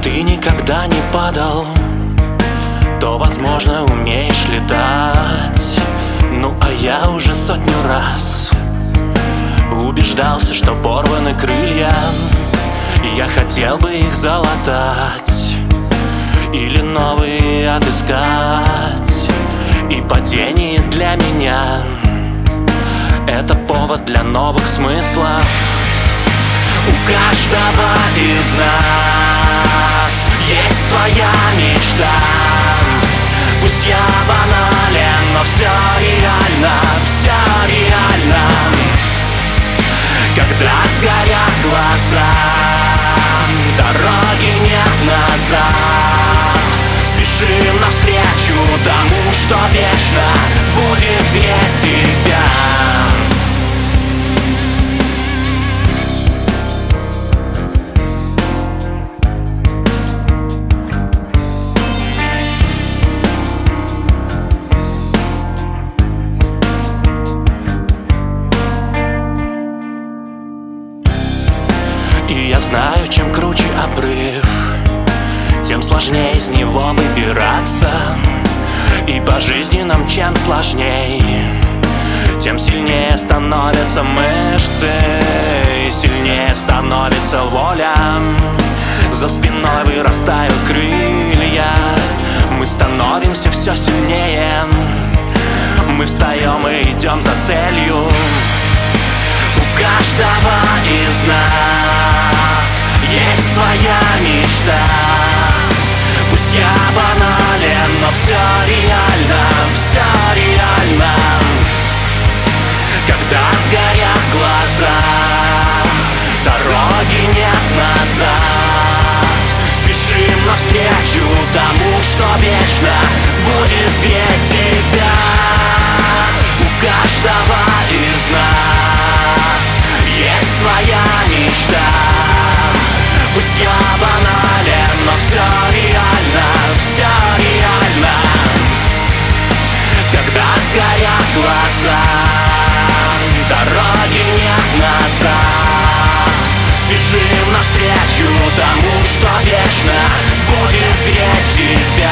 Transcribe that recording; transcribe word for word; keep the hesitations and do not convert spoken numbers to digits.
ты никогда не падал, то, возможно, умеешь летать. Ну, а я уже сотню раз убеждался, что порваны крылья, и я хотел бы их залатать или новые отыскать. И падение для меня — это повод для новых смыслов. У каждого из нас есть своя мечта. Пусть я банален, но все реально, все реально. Когда горят глаза, дороги нет назад. Спешим навстречу тому, что вечно будет греть тебя. И я знаю, чем круче обрыв, тем сложнее из него выбираться. И по жизни нам чем сложней, тем сильнее становятся мышцы, и сильнее становится воля. За спиной вырастают крылья, мы становимся все сильнее. Мы встаем и идем за целью. У каждого из нас есть своя мечта. Пусть я банален, но все реально, все реально. Когда горят глаза, дороги нет назад. Спешим навстречу тому, что вечно будет греть тебя. У каждого из нас есть своя мечта. Пусть я банален, но все реально, все реально. Когда горят глаза, дороги нет назад. Спешим навстречу тому, что вечно будет греть тебя.